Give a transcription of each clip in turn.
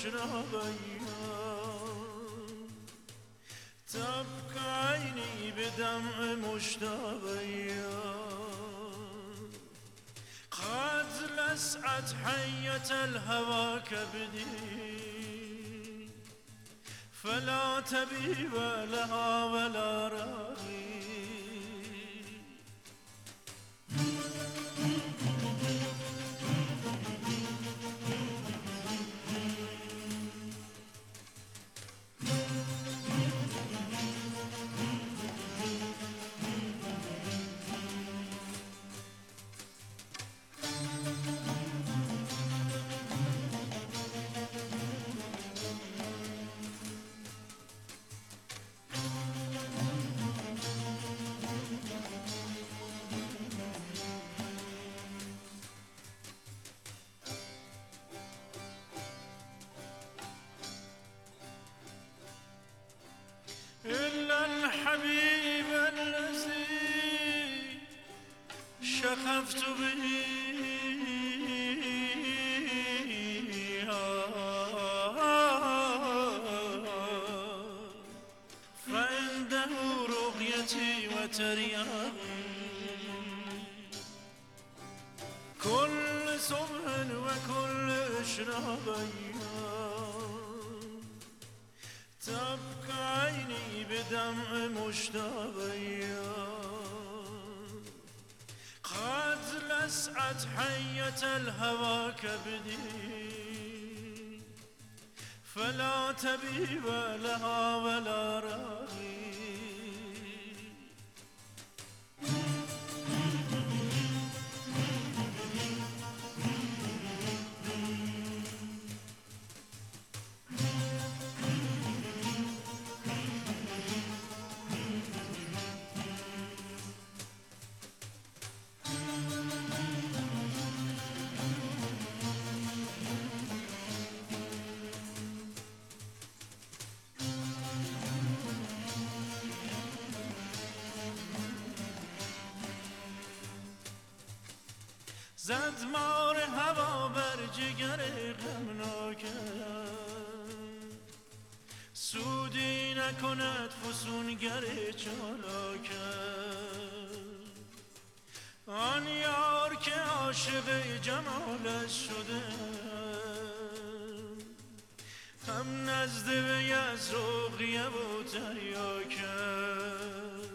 اشربيا تبكى عيني بدمع مشتبيا قد لسعت حية الهوى كبدي فلا تبيب لها ولا راغي إلا الحبيب الذي شخفت به فعنده رقيتي وترياقي كل صبح وكل إشراقي تبكى عيني بدمع مشتبيا قد لسعت حية الهوى كبدي فلا تبيب لها ولا راغي زد مار هوا بر جگر غمناکم سودی نکند فسونگر چالاکم آن یار که عاشق جمالش شده هم نزد وی از رقیه و تریاکم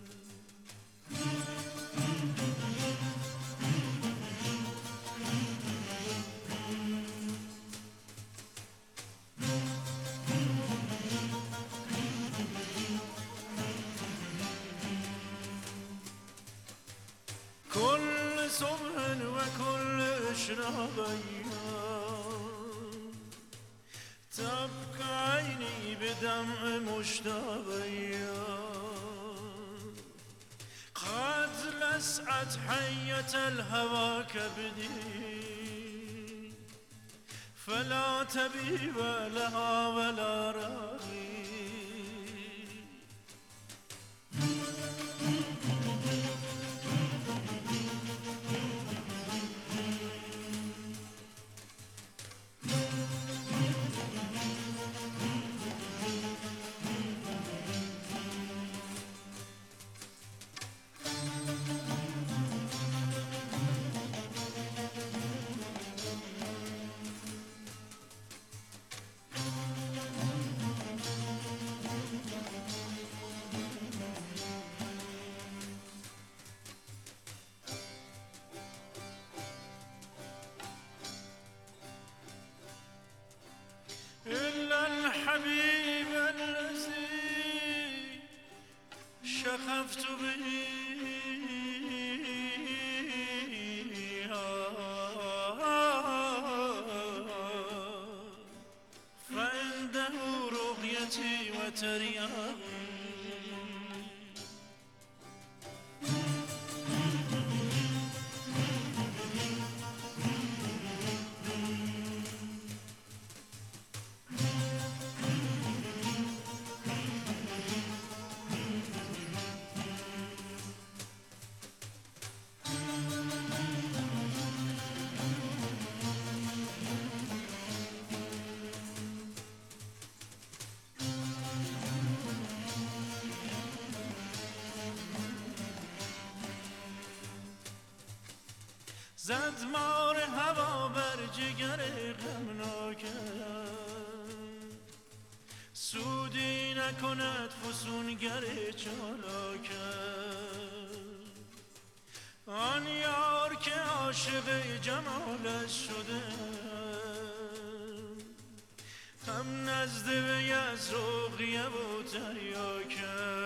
كل صبح وكل إشراقيا تبكى عيني بدمع مشتبيا قد لسعت حية الهوى كبدي فلا تبيب لها ولا راغي إلا الحبيب الذي شخفت به فعنده رقيتي وترياقي زد مار هوا بر جگر غمناکم سودی نکند فسونگر چالاکم آن یار که عاشق جمالش شده هم نزد وی از رقیه و تریاکم